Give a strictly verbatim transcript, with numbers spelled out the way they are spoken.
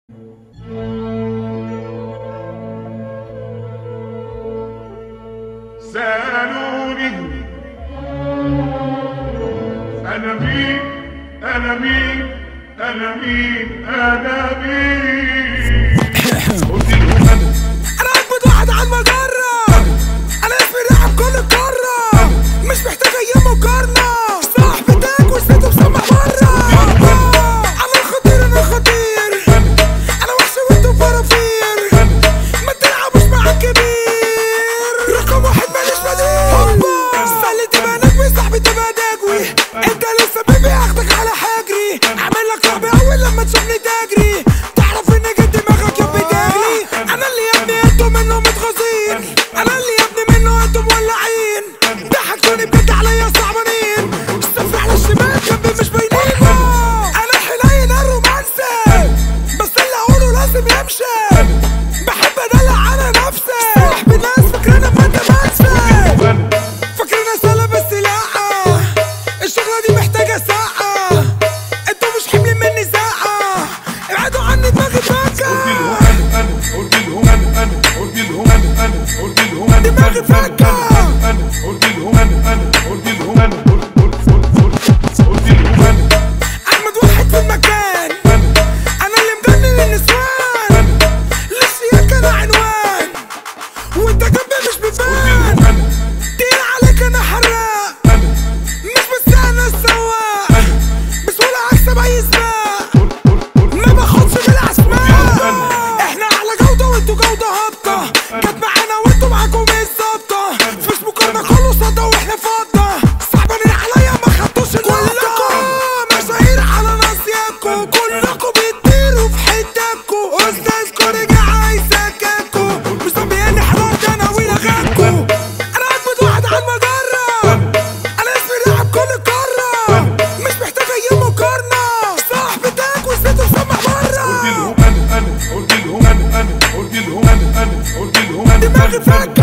سألوني أنا مين أنا مين أنا مين أنا مين قلت لهم أنا أنا أجمد واحد على المجرة، أنا اسمي رعب كل القارة، مش محتاج أي مقارنة، صاحبي تاج وسيته مسمع برا. أنا الخطير أنا الخطير، أنا وحش وأنتم فرافير، ما تلعبوش مع الكبير، رقم واحد ماليش بديل. سالي تبقى نجمي صاحبي تبقى دجوي، أنت لسه بيبي هاخدك على حجري، أعمل لك رعب أول لما تشوفني تجري، تعرف إن جد دماغك يا بتجري. أنا اللي يا ابني أنتم منه متغاظين، أنا اللي يا ابني منه أنتم مولعين، ضحكتوني بجد عليا صعبانين، الصفر على الشمال جنبي مش باينين. أنا الحنين الرومانسي، بس اللي أقوله لازم يمشي، بحب أدلع على نفسي، صاحبي ناس فاكريني فانت منسي، فاكريني سهلة بس لأ، الشغلة دي محتاجة ساعة، انتوا مش حملين مني ساعة، ابعدوا عني دماغي فاكة. قلت لهم أنا أنا قلت لهم أنا أنا قلت لهم أنا دماغي فاكة. أنا قلت لهم أنا أنا قلت لهم أنا قلت قلت قلت قلت لهم أنا أجمد واحد في المكان، أنا اللي مجنن النسوان، للشياكة أنا عنوان، وأنت جنبي مش بيبان، تقيل عليك أنا حراق، مش بس أنا السواق، بسهولة أكسب أي سباق، ما باخدش بالأسماء، إحنا أعلى جودة وأنتوا جودة هابطة، جت معانا وأنتوا معاكم إيه الظابطة، مفيش مقارنة كله صدى وإحنا فضة، صعبانين عليا ما خدتوش النقطة، كلكم مشاهير على ناصيابكم، كلكم بتطيروا في حتتكم، أستاذكم رجع عايز يسكتكم، مش ذنبي حضرت أنا ولغاكم. أنا أجمد واحد على المجرة، أنا اسمي رعب كل القارة، مش محتاج أي مقارنة، صاحبي تاج وسيته مسمع برا. قلت لهم أنا أنا قلت لهم أنا أنا قلت لهم أنا أنا قلت لهم أنا دماغي فاكة.